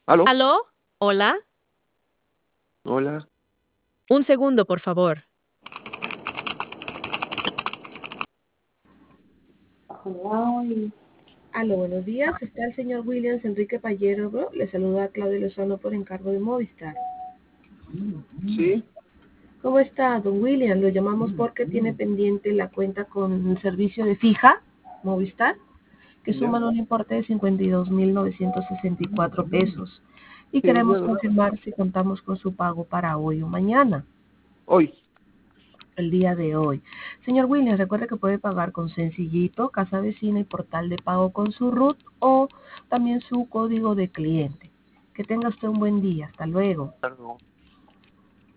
¿Aló? ¿Aló? ¿Hola? Hola. Un segundo, por favor. Aló, buenos días. Está el señor Williams Enrique Payero, bro. Le saluda Claudio Lozano por encargo de Movistar. Sí, ¿Cómo está, don William? Lo llamamos porque tiene pendiente la cuenta con el servicio de fija, Movistar, que ya. suman un importe de 52.964 pesos. Y Sí, queremos bueno, confirmar si contamos con su pago para hoy o mañana, hoy. el día de hoy. Señor Williams, recuerde que puede pagar con Sencillito, Casa Vecina y Portal de Pago con su RUT o también su código de cliente. Que tenga usted un buen día. Hasta luego. Perdón.